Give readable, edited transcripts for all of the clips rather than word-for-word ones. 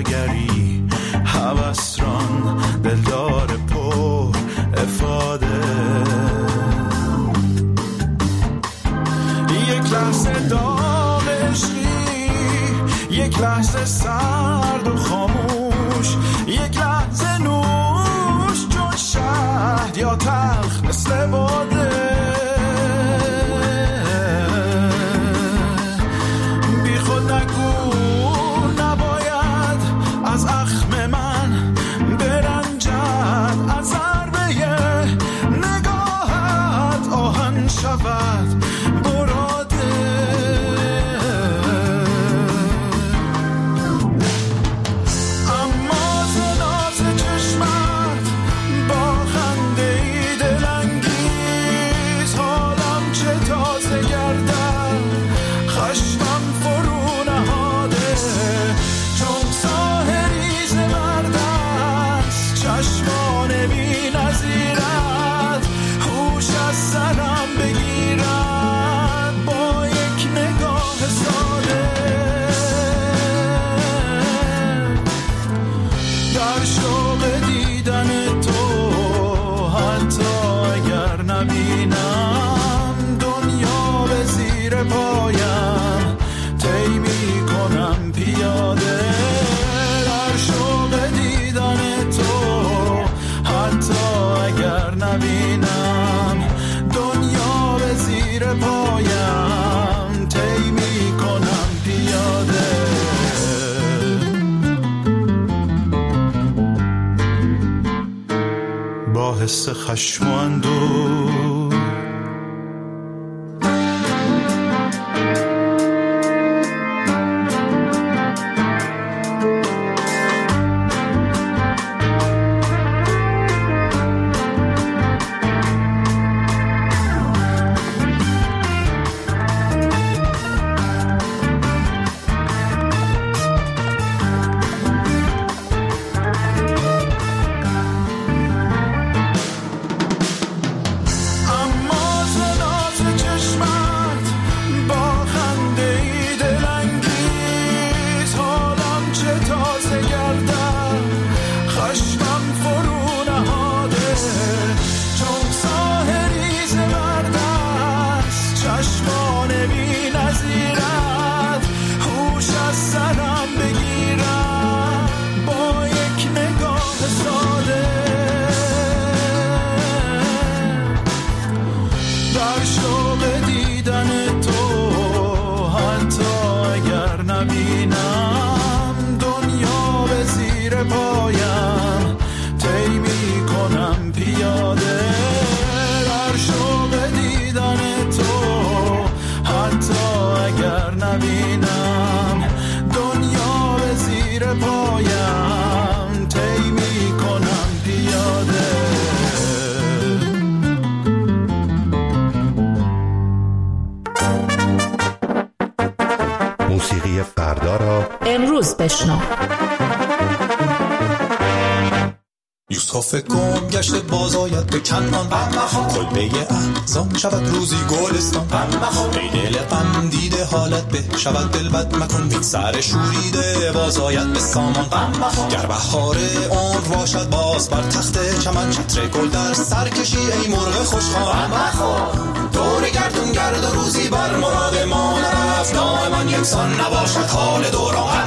جاگری هوسران دلدار پر افاده یک لحظه داغ عشقی یک لحظه سرد و خاموش یک لحظه نوش چون شهد یا تلخ مثل باده بی خود نگو نباید از اخم من برنجد از ضربه نگاهت آهن شود حس خشم و اندوه موسیقی فردا را امروز بشنو. یوسف گم گشته باز آید به کنعان، کلبه احزان شود روزی گلستان. ای دل غم دیده حالت به شود دل بد مکن، بی سر شوریده باز آید به سامان. گر بهار عمر باشد باز بر تخت چمن، چتر گل در سر کشی ای مرغ خوشخوان. دور گردون گرد و روزی بر مراد ما نرفت، دائما یکسان نباشد حال دوران.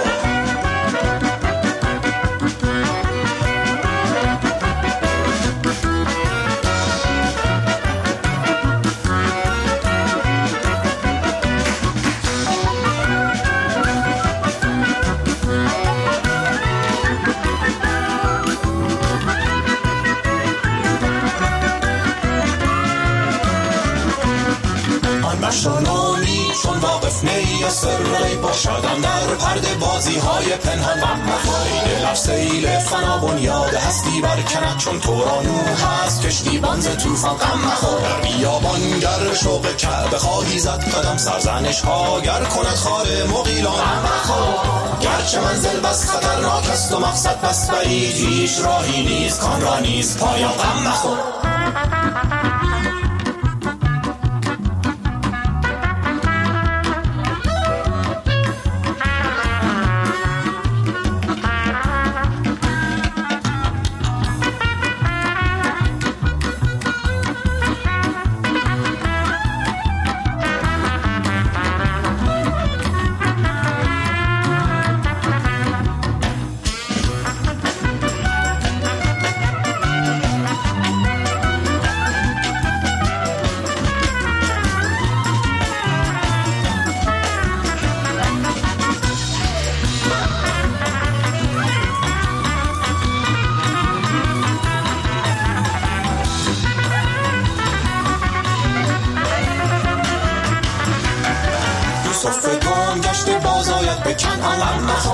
مشانومی چون واقف نی سری باشدم در پرده بازی های پنهان. این لب سیل فنا بنیاد هستی برکند، چون تو را نوح هست کشتی بانز توفان. غم مخور در بیابان گر شوق کعبه خواهی زد قدم، سرزنش ها گر کند خار مغیلان. غم مخور گرچه منزل بس خطرناک است و مقصد بس بعید، هیچ راهی نیست کان را نیست پایان. غم مخور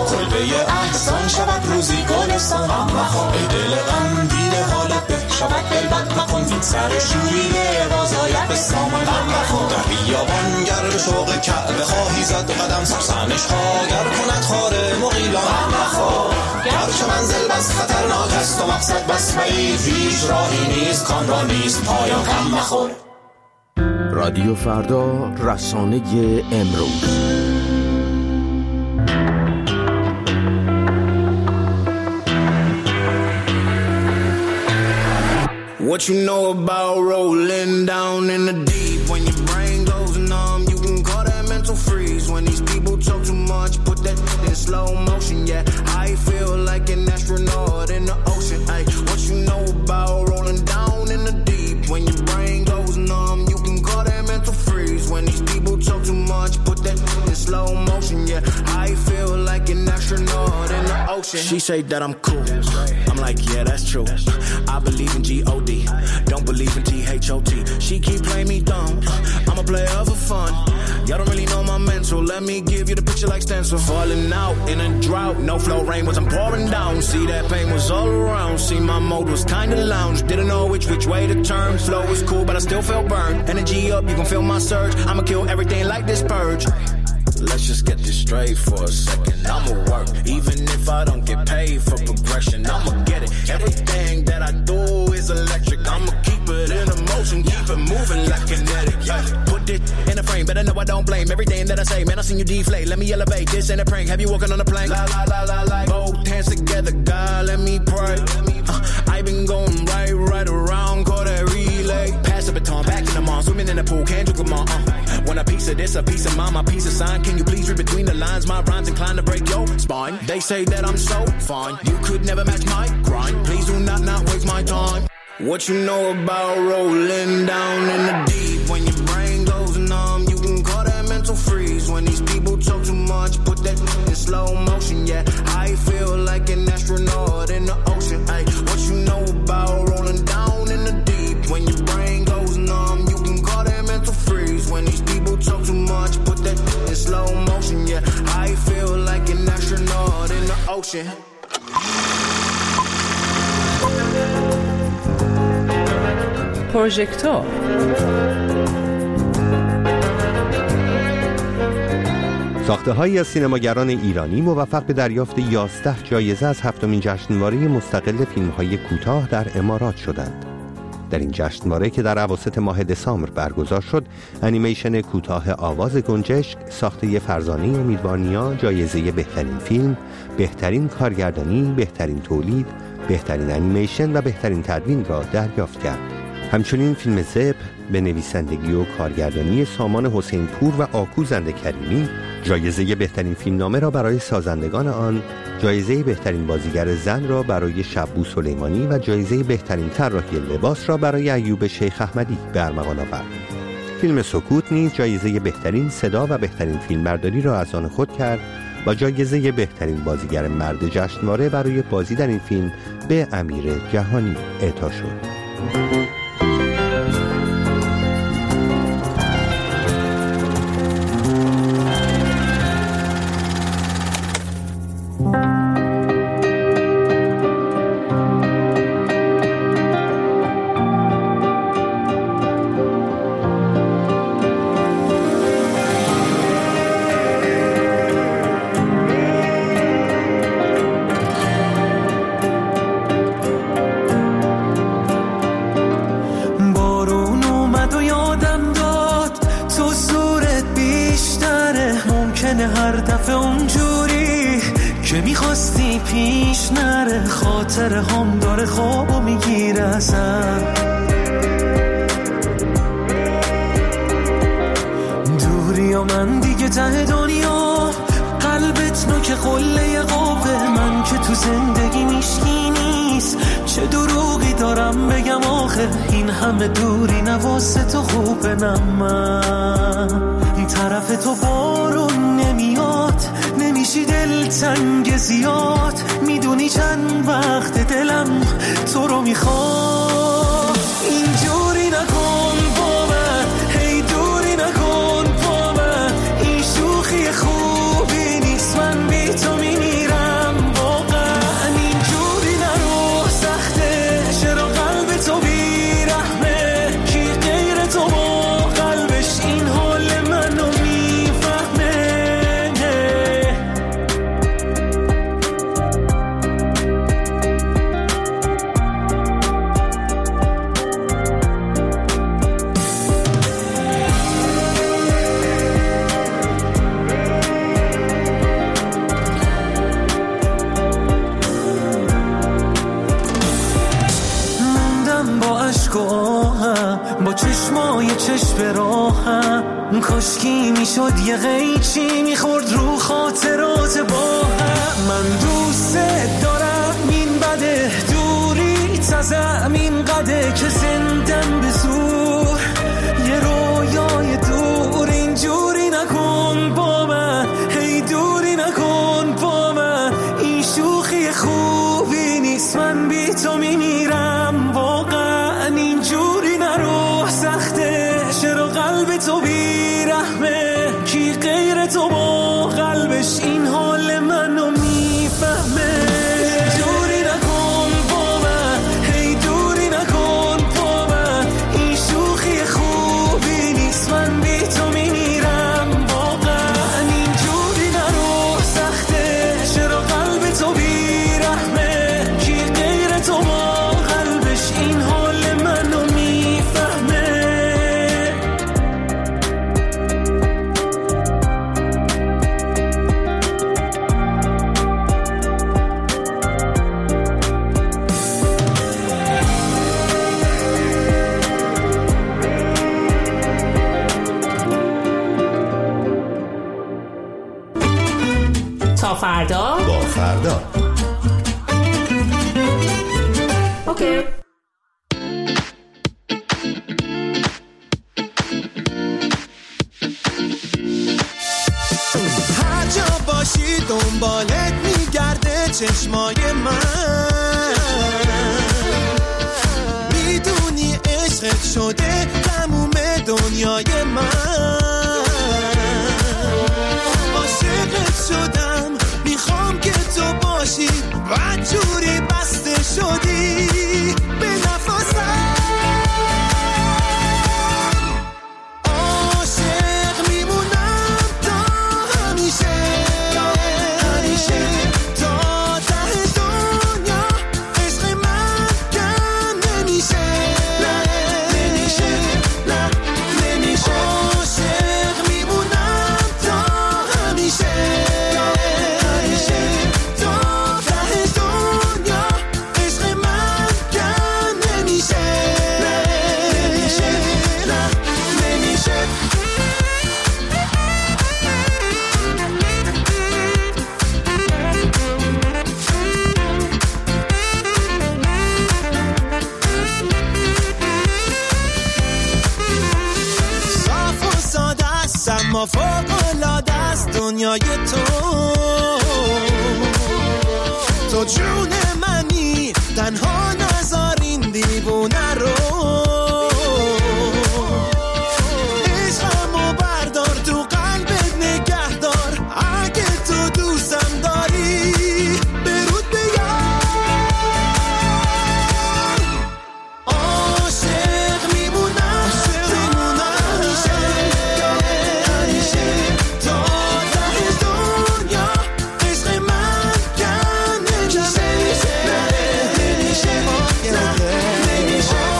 کلبه احسان شود روزی گلستان ای دل غم دیده حالت به شود دلبد مکن این سر شوریده بازاید به سامان در بیابان گر به شوق کعبه خواهی زد قدم سرسنش ها گر کند خاره مغیلان گر که منزل بس خطرناک است و مقصد بس بعید هیچ راهی نیست کان را نیست پایان غم مخور. رادیو فردا، رسانه امروز. What you know about rolling down in the deep? When your brain goes numb, you can call that mental freeze. When these people talk too much, put that in slow motion. Yeah, I feel like an astronaut in the ocean. Ay, what you know about rolling down in the deep? When your brain goes numb, you can call that mental freeze. When these people talk too much, put that in slow motion. Yeah, I feel like an astronaut in the ocean. She say that I'm cool. I'm like, yeah, that's true. I believe in G-O-D, don't believe in T-H-O-T. She keep playing me dumb, I'm a player for fun. Y'all don't really know my mental, let me give you the picture like stencil. Falling out in a drought, no flow, rain wasn't pouring down. See that pain was all around, see my mode was kinda lounge. Didn't know which way to turn, flow was cool but I still felt burned. Energy up, you can feel my surge, I'ma kill everything like this purge. Let's just get this straight for a second. I'ma work, even if I don't get paid for progression. I'ma get it. Everything that I do is electric. I'ma keep it in motion, keep it moving like kinetic. Yeah. Put it in a frame, better know I don't blame everything that I say. Man, I seen you deflate. Let me elevate. This ain't a prank. Have you walking on a plane? La la la la la. Both hands together, God, let me pray. I've been going right around, call that relay. Pass the baton, back in the mall, swimming in the pool, can't drink them all. Want a piece of this, a piece of mine, my piece of sign. Can you please read between the lines? My rhymes inclined to break your spine. They say that I'm so fine, you could never match my grind. Please do not waste my time. What you know about rolling down in the deep? When your brain goes numb, you can call that mental freeze. When these people talk too much, put that in slow motion. Yeah, I feel like an astronaut in the ocean. Ay, what you know about rolling down in the deep? When your brain goes numb, you can call that mental freeze. When these people talk too much, put that in slow motion. Yeah, I feel like an astronaut in the ocean. پروژکتور ساخته‌هایی از سینماگران ایرانی موفق به دریافت 11 جایزه از 7مین جشنواره مستقل فیلم‌های کوتاه در امارات شدند. در این جشنواره که در اواسط ماه دسامبر برگزار شد، انیمیشن کوتاه آواز گنجشک ساخته فرزانه امیدوارنیا جایزه بهترین فیلم، بهترین کارگردانی، بهترین تولید، بهترین انیمیشن و بهترین تدوین را دریافت کرد. همچنین فیلم زب به نویسندگی و کارگردانی سامان حسین پور و آکوزنده کریمی جایزه بهترین فیلمنامه را برای سازندگان آن، جایزه بهترین بازیگر زن را برای شبو سلیمانی و جایزه بهترین طراحی لباس را برای ایوب شیخ احمدی به ارمغان آورد. فیلم سکوت نیز جایزه بهترین صدا و بهترین فیلمبرداری را از آن خود کرد و جایزه بهترین بازیگر مرد جشنواره برای بازی در این فیلم به امیر جهانی اعطا شد. هر دفعه اونجوری که میخواستی پیش نره، خاطر هم داره خوابو میگیره اصلا. دوری و من دیگه ته دنیا، قلبت نوک قله قوه، من که تو زندگی میشکی نیست، چه دروغی دارم بگم آخه، این همه دوری نواسه تو خوبه، نه من طرف تو بارون نمیاد، نمیشی دل تنگ زیاد، میدونی چند وقت دلم تو رو میخواد. اینجوری نکن با من، هی دوری نکن با من، این شوخی خوبی نیست، من بی تو میمیرم. کاشکی میشد یه قیچی میخورد رو خاطرات با هم. من دوست دارم این بده دوری تازم این قده که زندم به زور یه رویای دور اینجوری نکن با من هی دوری نکن با من این شوخی خوبی نیست من بی تو میمیرم واقعا اینجوری نرو سخته چرا قلب تو بیرحمه کی غیر تو با قلبش این حال منو میفهمه دوری نکن با من هی دوری نکن با من این شوخی خوبی نیست من بی تو میمیرم واقعا اینجوری نرو سخته چرا قلب تو بیرحمه کی غیر تو با قلبش این حال منو میفهمه. تا فردا با فردا. اوکی. هر جا باشی دنبالت میگرده چشمای من میدونی عشقت شده تموم دنیای من عاشقت شدم میخوام که تو باشی بدجوری بسته شدی به نفسم عاشق میمونم تا همیشه همیشه تا ته دنیا عشق من کم نمیشه نه نمیشه نه نمیشه عاشق میمونم تا همیشه همیشه تا ته دنیا عشق من کم نمیشه نه نمیشه نه نمیشه صاف و ساده است اما فوق‌العاده است دنیای تو جون منی تنها نذار این دیوونه رو عشقمو بردار تو قلبت نگه دار اگه تو دوستم داری برود بیار عاشق میمونم همیشه همیشه تا ته دنیا عشق من کم نمیشه نمیشه نمیشه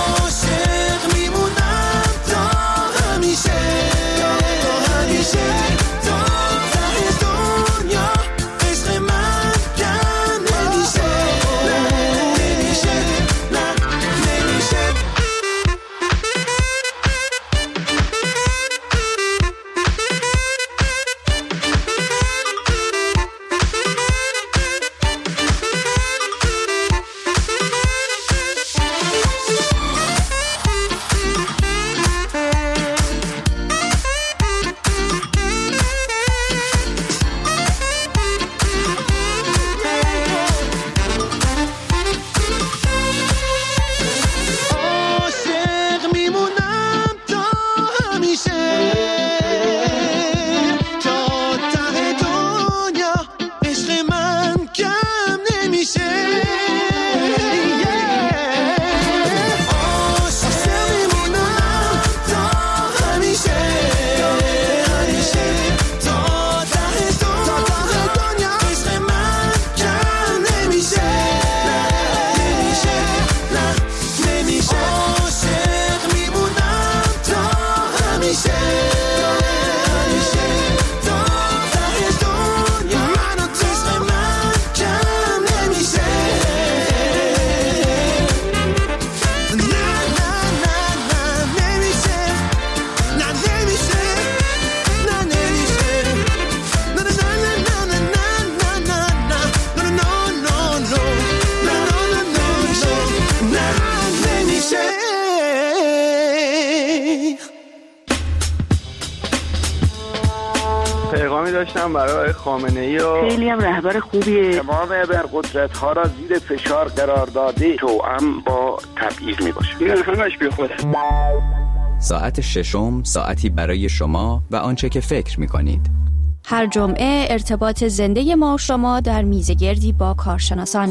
داشتم برای خامنه‌ای و خیلی هم رهبر خوبیه. تمام ابرقدرت‌ها را زیر فشار قرار داده. توأم با تبعیض میباشه. این همش بیخوده. ساعت ششم، ساعتی برای شما و آنچه که فکر می‌کنید. هر جمعه ارتباط زنده ما و شما در میزگردی با کارشناسان.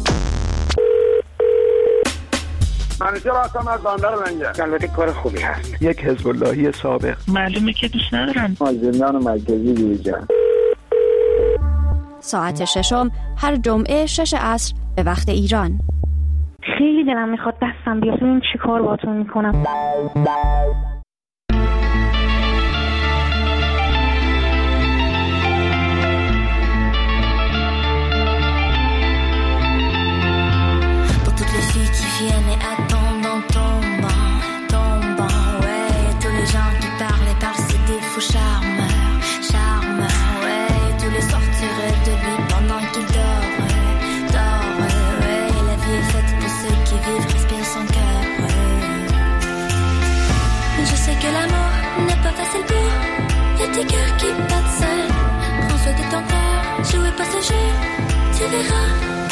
منیژه راستم از باندر منجه. البته کار خوبی هست. یک حزب اللهی سابق. معلومه که دوست ندارن. زندان مرکزی بیرجان. ساعت ششم هر جمعه 6 عصر به وقت ایران. خیلی دلم میخواد دستم بیاد این چی کار باتون میکنم. Viennent et attendent en tombant, ouais. Tous les gens qui parlent, c'est des faux charmeurs, ouais. Tous les sortirent de lui pendant qu'il dort, ouais. La vie est faite pour ceux qui vivent, respirent son cœur, ouais. Je sais que l'amour n'est pas facile pour. Y'a des cœurs qui battent seuls. Prends soin de ton cœur, jouez passager, tu verras.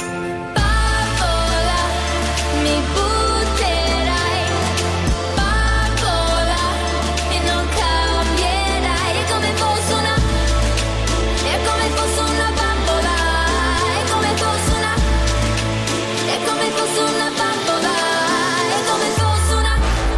Mi butterai, bambola, e non cambierai. È come fosse una bambola. È come fosse una bambola. È come fosse una.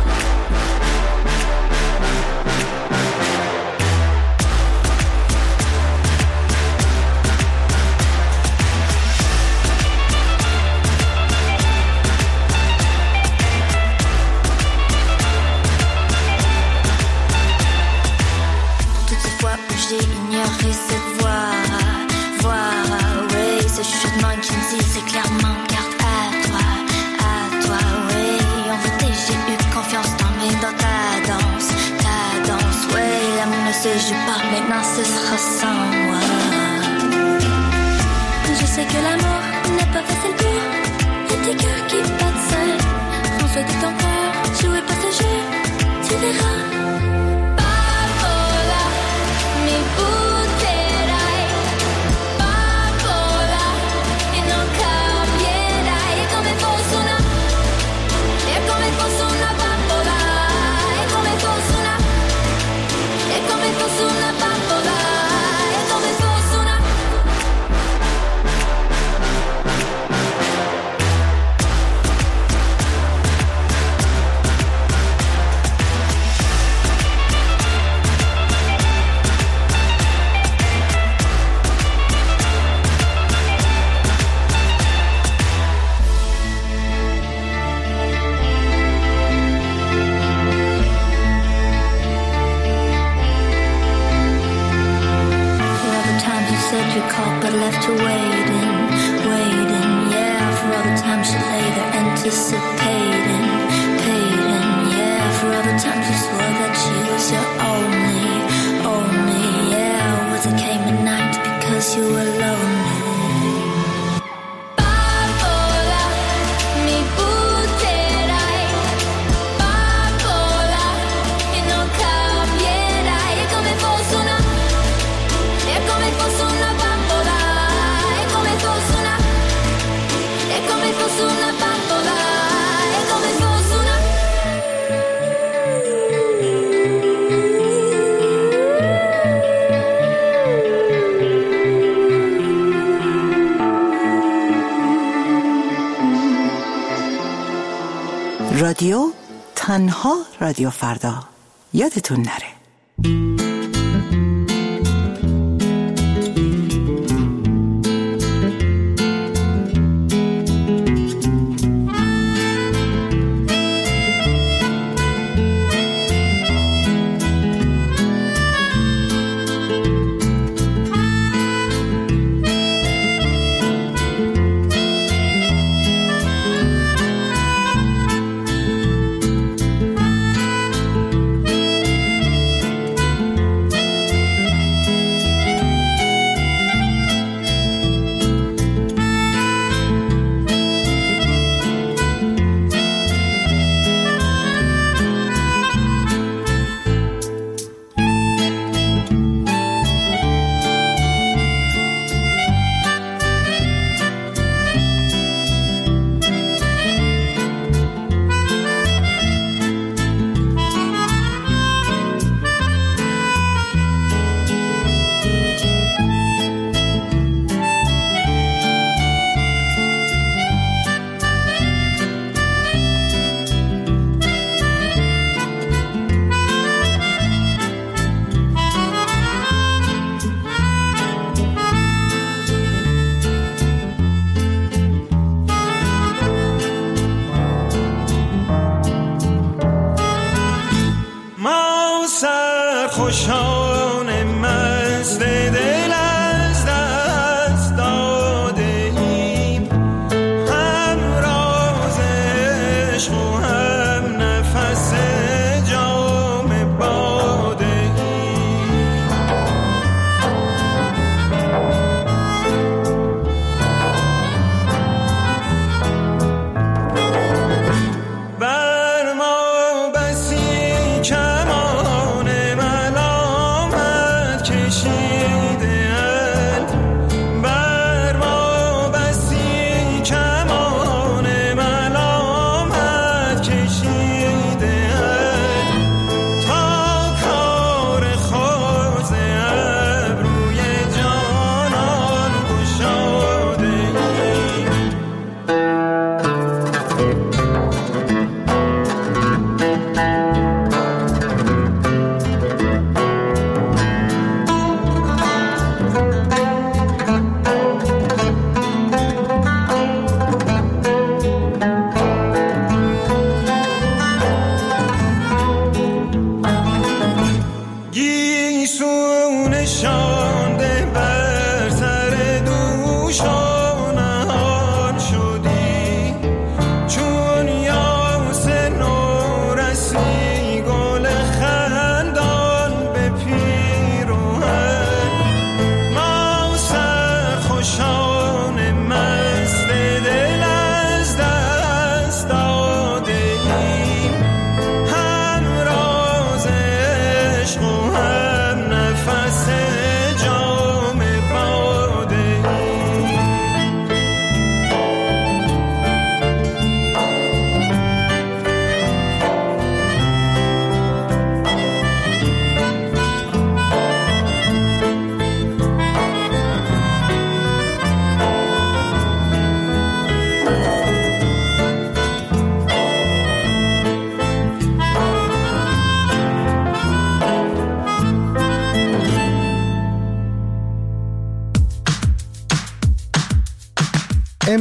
J'ai ignoré cette voix, oui, ce chuchotement qui me dit c'est clairement garde à toi, oui. En vérité j'ai eu confiance dans ta danse, oui. L'amour ne se joue pas, maintenant ce sera sans moi. Je sais que l'amour n'est pas facile pour. Y'a des cœurs qui battent seuls. Prends soin de ton cœur, jouez passager, tu verras. Mi butterai, bambola, e non cambierai. È come fosse una bambola. È come fosse una bambola. È come fosse una. Said you called but left her waiting, yeah. For all the times you lay there anticipating, yeah. For all the times you swore that she was your only, yeah. Was it came at night because you were lonely. رادیو تنها رادیو فردا، یادتون نره.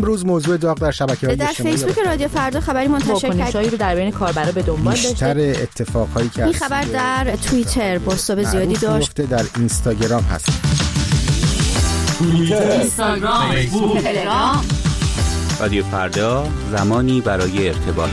امروز موضوع داغ در شبکه‌های اجتماعی در فیسبوک رادیو فردا خبری منتشر کنشایی رو در بین کاربرا به دنبال داشته. بیشتر اتفاقایی که این خبر در توییتر بازتاب زیادی داشت. در اینستاگرام هست. اینستاگرام، فیسبوک، تلگرام. رادیو فردا، زمانی برای ارتباط.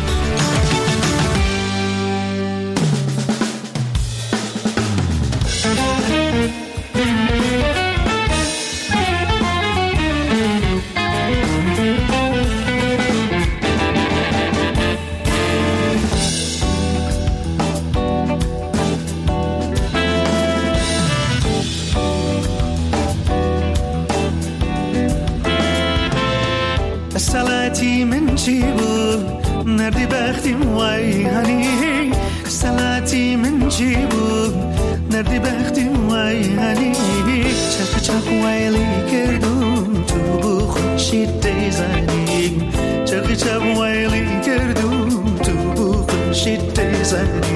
سلاتي من جيبو نردي بختي موي هني سلاتي من جيبو نردي بختي موي هني چاق چاق ويلي كردون تو بخوشي تيزاني چاق چاق ويلي كردون تو بخوشي تيزاني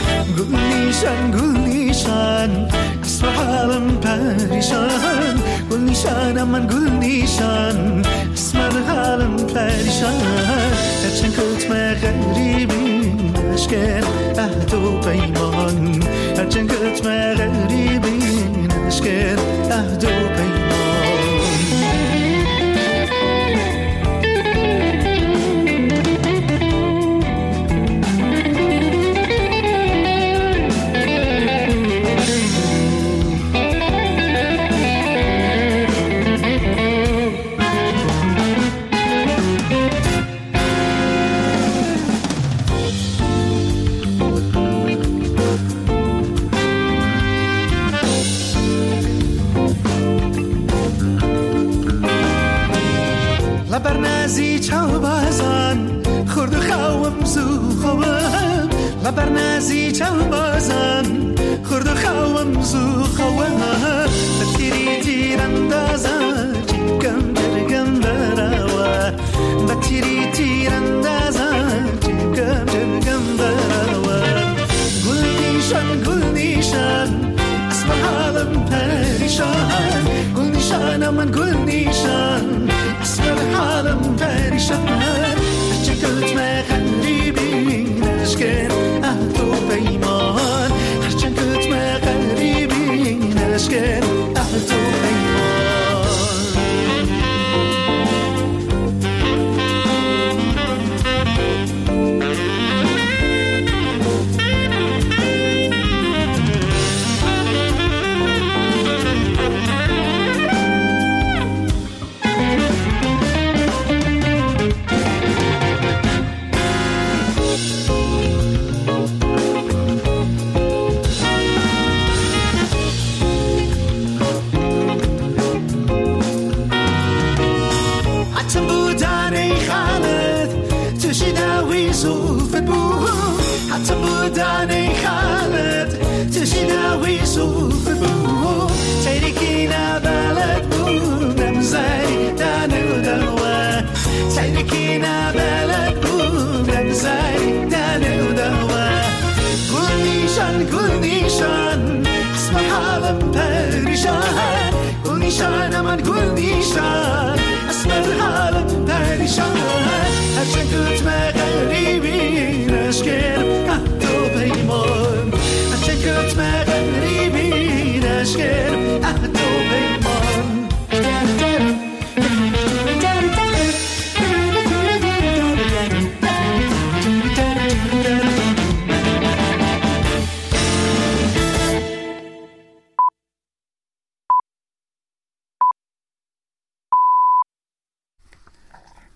گل نیشان اسم حالم پریشان گل نیشان من گل نیشان اسم حالم پریشان هرچند کتم غریبی نشکن عهد و پیمان هرچند کتم غریبی نشکن عهد و پیمان لبرنازی چاو بازان خورد و خوام زو خوام لبرنازی چاو بازان خورد و خوام زو خوام بتیری تیراندازا چیکم جرگم براوا بتیری تیراندازا چیکم جرگم براوا گل نیشان اسم حالم پریشان گل نیشان من گل نیشان اسم حالم پریشان هرچند کتم غریبی نشکن عهد و پیمان هرچند کتم غریبی نشکن عهد و پیمان حتی بودن ای خالد تشناوی صوف بو تیرکی نبلد بودم زیدن و دوا تیرکی نبلد بودم زیدن و دوا گل نیشان اسم حالم پریشان گل نیشان من گل نیشان اسم حالم پریشان هرچند کتم غریبی نشکن